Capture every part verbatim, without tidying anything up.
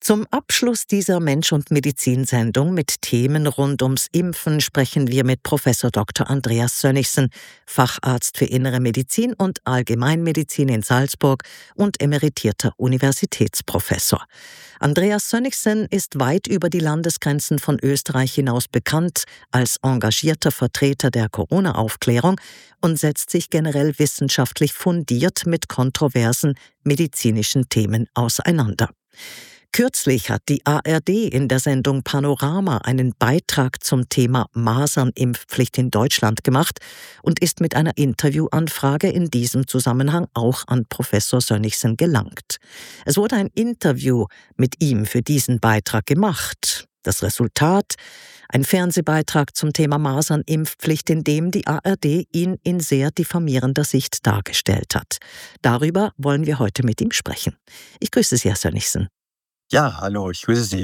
Zum Abschluss dieser Mensch- und Medizin-Sendung mit Themen rund ums Impfen sprechen wir mit Professor Doktor Andreas Sönnigsen, Facharzt für Innere Medizin und Allgemeinmedizin in Salzburg und emeritierter Universitätsprofessor. Andreas Sönnigsen ist weit über die Landesgrenzen von Österreich hinaus bekannt als engagierter Vertreter der Corona-Aufklärung und setzt sich generell wissenschaftlich fundiert mit kontroversen medizinischen Themen auseinander. Kürzlich hat die A R D in der Sendung Panorama einen Beitrag zum Thema Masernimpfpflicht in Deutschland gemacht und ist mit einer Interviewanfrage in diesem Zusammenhang auch an Professor Sönnigsen gelangt. Es wurde ein Interview mit ihm für diesen Beitrag gemacht. Das Resultat: ein Fernsehbeitrag zum Thema Masernimpfpflicht, in dem die A R D ihn in sehr diffamierender Sicht dargestellt hat. Darüber wollen wir heute mit ihm sprechen. Ich grüße Sie, Herr Sönnigsen. Ja, hallo, ich grüße Sie.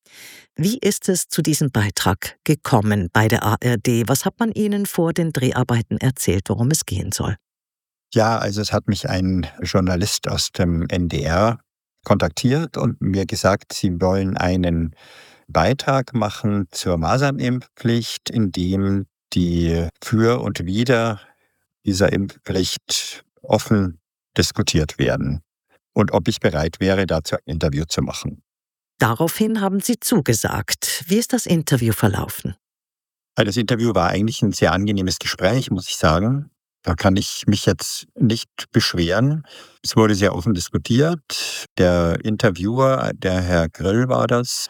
Wie ist es zu diesem Beitrag gekommen bei der A R D? Was hat man Ihnen vor den Dreharbeiten erzählt, worum es gehen soll? Ja, also es hat mich ein Journalist aus dem N D R kontaktiert und mir gesagt, sie wollen einen Beitrag machen zur Masernimpfpflicht, in dem die Für und Wider dieser Impfpflicht offen diskutiert werden und ob ich bereit wäre, dazu ein Interview zu machen. Daraufhin haben Sie zugesagt. Wie ist das Interview verlaufen? Das Interview war eigentlich ein sehr angenehmes Gespräch, muss ich sagen. Da kann ich mich jetzt nicht beschweren. Es wurde sehr offen diskutiert. Der Interviewer, der Herr Grill war das,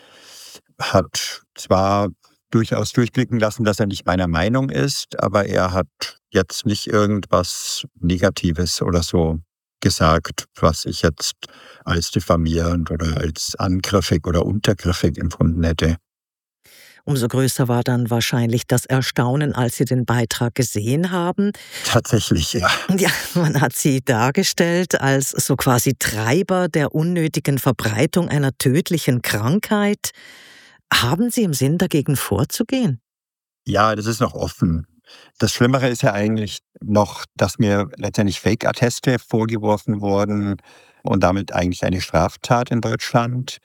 hat zwar durchaus durchblicken lassen, dass er nicht meiner Meinung ist, aber er hat jetzt nicht irgendwas Negatives oder so gesagt, was ich jetzt als diffamierend oder als angriffig oder untergriffig empfunden hätte. Umso größer war dann wahrscheinlich das Erstaunen, als Sie den Beitrag gesehen haben. Tatsächlich, ja. Ja, man hat Sie dargestellt als so quasi Treiber der unnötigen Verbreitung einer tödlichen Krankheit. Haben Sie im Sinn, dagegen vorzugehen? Ja, das ist noch offen. Das Schlimmere ist ja eigentlich noch, dass mir letztendlich Fake-Atteste vorgeworfen wurden und damit eigentlich eine Straftat in Deutschland.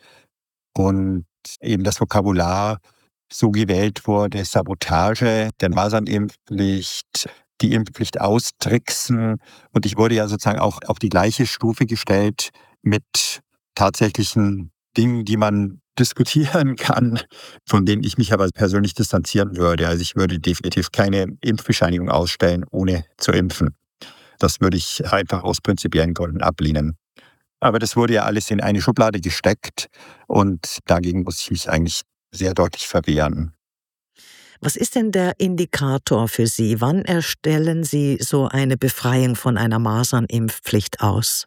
Und eben das Vokabular so gewählt wurde: Sabotage der Masernimpfpflicht, die Impfpflicht austricksen. Und ich wurde ja sozusagen auch auf die gleiche Stufe gestellt mit tatsächlichen Dingen, die man diskutieren kann, von denen ich mich aber persönlich distanzieren würde. Also ich würde definitiv keine Impfbescheinigung ausstellen, ohne zu impfen. Das würde ich einfach aus prinzipiellen Gründen ablehnen. Aber das wurde ja alles in eine Schublade gesteckt und dagegen muss ich mich eigentlich sehr deutlich verwehren. Was ist denn der Indikator für Sie? Wann erstellen Sie so eine Befreiung von einer Masernimpfpflicht aus?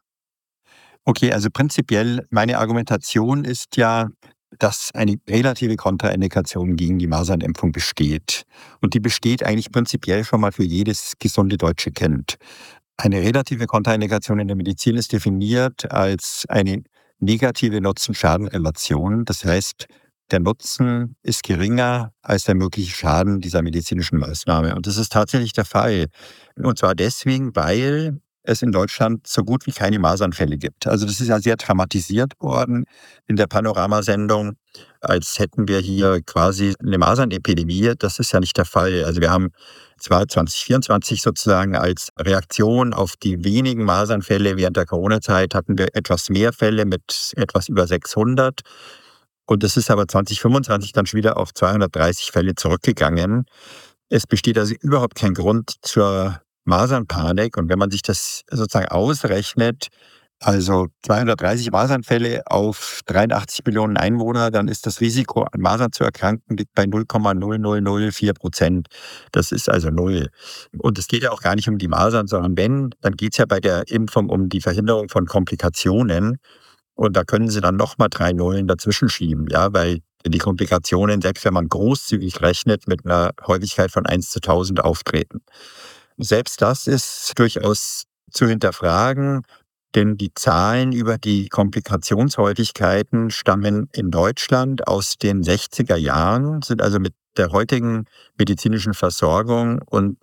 Okay, also prinzipiell, meine Argumentation ist ja, dass eine relative Kontraindikation gegen die Masernimpfung besteht. Und die besteht eigentlich prinzipiell schon mal für jedes gesunde deutsche Kind. Eine relative Kontraindikation in der Medizin ist definiert als eine negative Nutzen-Schaden-Relation. Das heißt, der Nutzen ist geringer als der mögliche Schaden dieser medizinischen Maßnahme. Und das ist tatsächlich der Fall. Und zwar deswegen, weil es in Deutschland so gut wie keine Masernfälle gibt. Also das ist ja sehr dramatisiert worden in der Panoramasendung, als hätten wir hier quasi eine Masernepidemie. Das ist ja nicht der Fall. Also wir haben zwar zwanzig vierundzwanzig sozusagen als Reaktion auf die wenigen Masernfälle während der Corona-Zeit hatten wir etwas mehr Fälle mit etwas über sechshundert. Und das ist aber zwanzig fünfundzwanzig dann schon wieder auf zweihundertdreißig Fälle zurückgegangen. Es besteht also überhaupt kein Grund zur Masernpanik. Und wenn man sich das sozusagen ausrechnet, also zweihundertdreißig Masernfälle auf dreiundachtzig Millionen Einwohner, dann ist das Risiko, an Masern zu erkranken, liegt bei null Komma null null null vier Prozent. Das ist also null. Und es geht ja auch gar nicht um die Masern, sondern wenn, dann geht es ja bei der Impfung um die Verhinderung von Komplikationen. Und da können Sie dann nochmal drei Nullen dazwischen schieben, ja, weil die Komplikationen, selbst wenn man großzügig rechnet, mit einer Häufigkeit von eins zu tausend auftreten. Selbst das ist durchaus zu hinterfragen, denn die Zahlen über die Komplikationshäufigkeiten stammen in Deutschland aus den sechziger Jahren, sind also mit der heutigen medizinischen Versorgung und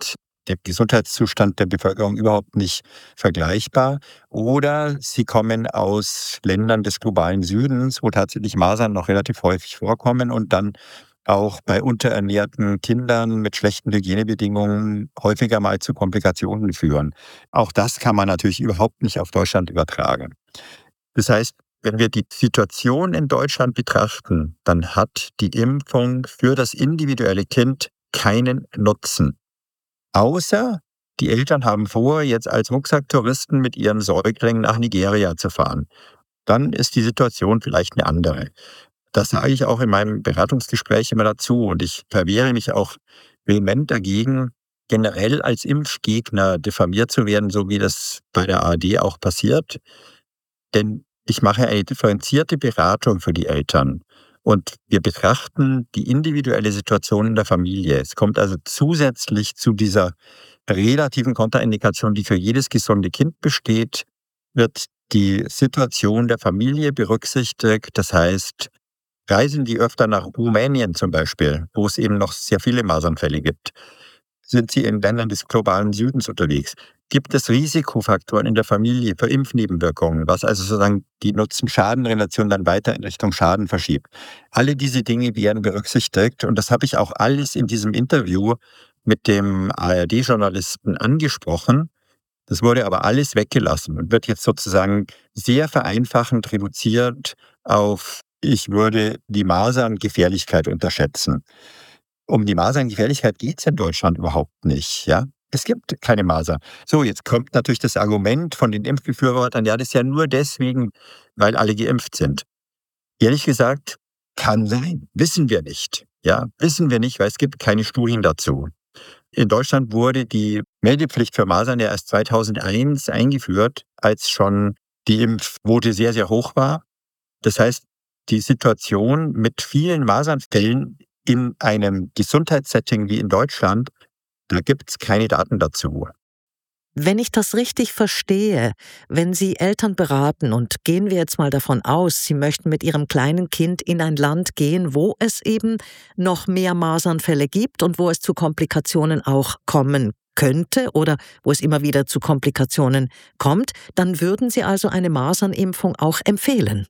der Gesundheitszustand der Bevölkerung überhaupt nicht vergleichbar. Oder sie kommen aus Ländern des globalen Südens, wo tatsächlich Masern noch relativ häufig vorkommen und dann auch bei unterernährten Kindern mit schlechten Hygienebedingungen häufiger mal zu Komplikationen führen. Auch das kann man natürlich überhaupt nicht auf Deutschland übertragen. Das heißt, wenn wir die Situation in Deutschland betrachten, dann hat die Impfung für das individuelle Kind keinen Nutzen. Außer die Eltern haben vor, jetzt als Rucksacktouristen mit ihrem Säugling nach Nigeria zu fahren. Dann ist die Situation vielleicht eine andere. Das sage ich auch in meinem Beratungsgespräch immer dazu. Und ich verwehre mich auch vehement dagegen, generell als Impfgegner diffamiert zu werden, so wie das bei der A R D auch passiert. Denn ich mache eine differenzierte Beratung für die Eltern. Und wir betrachten die individuelle Situation in der Familie. Es kommt also zusätzlich zu dieser relativen Kontraindikation, die für jedes gesunde Kind besteht, wird die Situation der Familie berücksichtigt. Das heißt, reisen die öfter nach Rumänien zum Beispiel, wo es eben noch sehr viele Masernfälle gibt? Sind sie in Ländern des globalen Südens unterwegs? Gibt es Risikofaktoren in der Familie für Impfnebenwirkungen, was also sozusagen die Nutzen-Schaden-Relation dann weiter in Richtung Schaden verschiebt? Alle diese Dinge werden berücksichtigt und das habe ich auch alles in diesem Interview mit dem A R D-Journalisten angesprochen. Das wurde aber alles weggelassen und wird jetzt sozusagen sehr vereinfachend reduziert auf, ich würde die Maserngefährlichkeit unterschätzen. Um die Maserngefährlichkeit geht es in Deutschland überhaupt nicht. Ja? Es gibt keine Masern. So, jetzt kommt natürlich das Argument von den Impfbefürwortern, ja, das ist ja nur deswegen, weil alle geimpft sind. Ehrlich gesagt, kann sein. Wissen wir nicht. Ja, wissen wir nicht, weil es gibt keine Studien dazu. In Deutschland wurde die Meldepflicht für Masern ja erst zweitausendeins eingeführt, als schon die Impfquote sehr, sehr hoch war. Das heißt, die Situation mit vielen Masernfällen in einem Gesundheitssetting wie in Deutschland, da gibt es keine Daten dazu. Wenn ich das richtig verstehe, wenn Sie Eltern beraten und gehen wir jetzt mal davon aus, Sie möchten mit Ihrem kleinen Kind in ein Land gehen, wo es eben noch mehr Masernfälle gibt und wo es zu Komplikationen auch kommen könnte oder wo es immer wieder zu Komplikationen kommt, dann würden Sie also eine Masernimpfung auch empfehlen?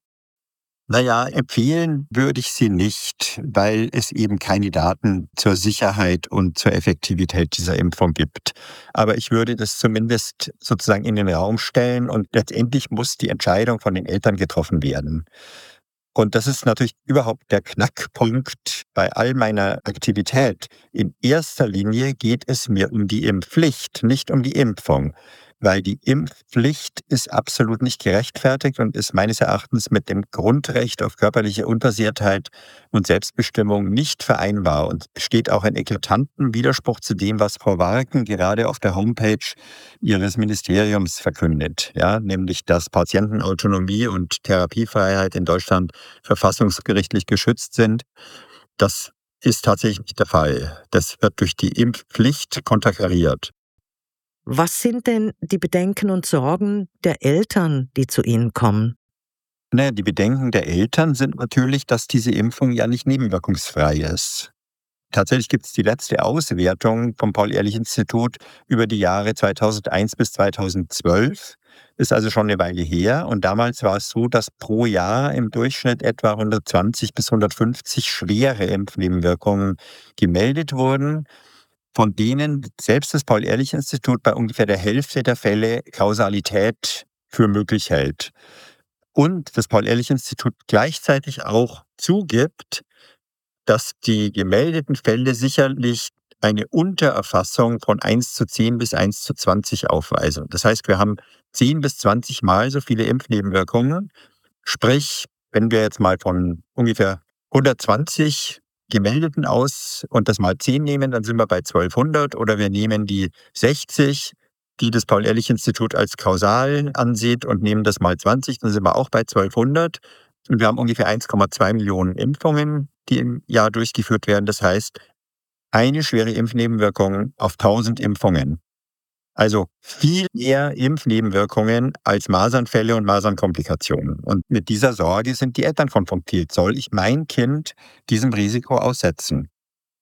Naja, empfehlen würde ich sie nicht, weil es eben keine Daten zur Sicherheit und zur Effektivität dieser Impfung gibt. Aber ich würde das zumindest sozusagen in den Raum stellen und letztendlich muss die Entscheidung von den Eltern getroffen werden. Und das ist natürlich überhaupt der Knackpunkt bei all meiner Aktivität. In erster Linie geht es mir um die Impfpflicht, nicht um die Impfung. Weil die Impfpflicht ist absolut nicht gerechtfertigt und ist meines Erachtens mit dem Grundrecht auf körperliche Unversehrtheit und Selbstbestimmung nicht vereinbar und steht auch in eklatanten Widerspruch zu dem, was Frau Warken gerade auf der Homepage ihres Ministeriums verkündet, ja, nämlich dass Patientenautonomie und Therapiefreiheit in Deutschland verfassungsgerichtlich geschützt sind. Das ist tatsächlich nicht der Fall. Das wird durch die Impfpflicht konterkariert. Was sind denn die Bedenken und Sorgen der Eltern, die zu Ihnen kommen? Naja, die Bedenken der Eltern sind natürlich, dass diese Impfung ja nicht nebenwirkungsfrei ist. Tatsächlich gibt es die letzte Auswertung vom Paul-Ehrlich-Institut über die Jahre zweitausendeins bis zweitausendzwölf. Ist also schon eine Weile her. Und damals war es so, dass pro Jahr im Durchschnitt etwa hundertzwanzig bis hundertfünfzig schwere Impfnebenwirkungen gemeldet wurden, von denen selbst das Paul-Ehrlich-Institut bei ungefähr der Hälfte der Fälle Kausalität für möglich hält. Und das Paul-Ehrlich-Institut gleichzeitig auch zugibt, dass die gemeldeten Fälle sicherlich eine Untererfassung von eins zu zehn bis eins zu zwanzig aufweisen. Das heißt, wir haben zehn bis zwanzig Mal so viele Impfnebenwirkungen. Sprich, wenn wir jetzt mal von ungefähr hundertzwanzig Gemeldeten aus und das mal zehn nehmen, dann sind wir bei zwölfhundert. Oder wir nehmen die sechzig, die das Paul-Ehrlich-Institut als kausal ansieht, und nehmen das mal zwanzig, dann sind wir auch bei zwölfhundert. Und wir haben ungefähr eins Komma zwei Millionen Impfungen, die im Jahr durchgeführt werden. Das heißt, eine schwere Impfnebenwirkung auf tausend Impfungen. Also viel mehr Impfnebenwirkungen als Masernfälle und Masernkomplikationen. Und mit dieser Sorge sind die Eltern konfrontiert. Soll ich mein Kind diesem Risiko aussetzen?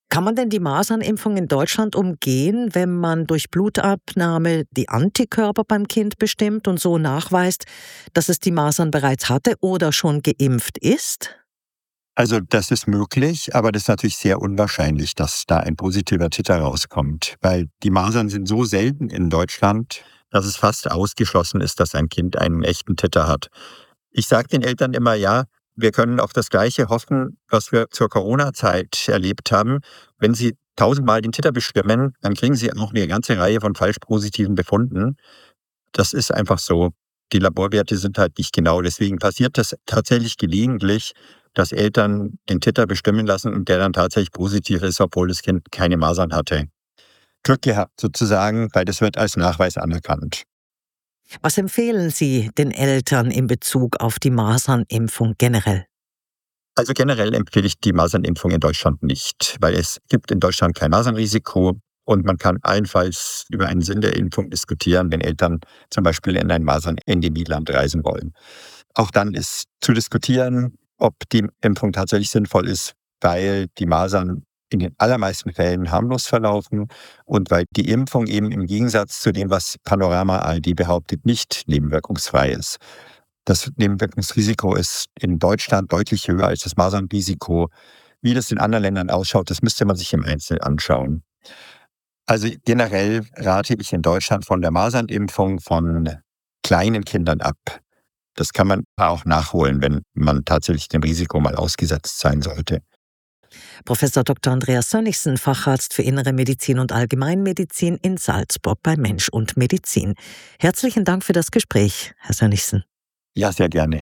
Kann man denn die Masernimpfung in Deutschland umgehen, wenn man durch Blutabnahme die Antikörper beim Kind bestimmt und so nachweist, dass es die Masern bereits hatte oder schon geimpft ist? Also das ist möglich, aber das ist natürlich sehr unwahrscheinlich, dass da ein positiver Titer rauskommt, weil die Masern sind so selten in Deutschland, dass es fast ausgeschlossen ist, dass ein Kind einen echten Titer hat. Ich sage den Eltern immer, ja, wir können auf das Gleiche hoffen, was wir zur Corona-Zeit erlebt haben. Wenn Sie tausendmal den Titer bestimmen, dann kriegen Sie auch eine ganze Reihe von falsch positiven Befunden. Das ist einfach so. Die Laborwerte sind halt nicht genau. Deswegen passiert das tatsächlich gelegentlich, dass Eltern den Titer bestimmen lassen und der dann tatsächlich positiv ist, obwohl das Kind keine Masern hatte. Glück gehabt sozusagen, weil das wird als Nachweis anerkannt. Was empfehlen Sie den Eltern in Bezug auf die Masernimpfung generell? Also generell empfehle ich die Masernimpfung in Deutschland nicht, weil es gibt in Deutschland kein Masernrisiko und man kann allenfalls über einen Sinn der Impfung diskutieren, wenn Eltern zum Beispiel in ein Masernendemieland reisen wollen. Auch dann ist zu diskutieren, ob die Impfung tatsächlich sinnvoll ist, weil die Masern in den allermeisten Fällen harmlos verlaufen und weil die Impfung eben im Gegensatz zu dem, was Panorama A R D behauptet, nicht nebenwirkungsfrei ist. Das Nebenwirkungsrisiko ist in Deutschland deutlich höher als das Masernrisiko. Wie das in anderen Ländern ausschaut, das müsste man sich im Einzelnen anschauen. Also generell rate ich in Deutschland von der Masernimpfung von kleinen Kindern ab. Das kann man auch nachholen, wenn man tatsächlich dem Risiko mal ausgesetzt sein sollte. Professor Doktor Andreas Sönnigsen, Facharzt für Innere Medizin und Allgemeinmedizin in Salzburg bei Mensch und Medizin. Herzlichen Dank für das Gespräch, Herr Sönnigsen. Ja, sehr gerne.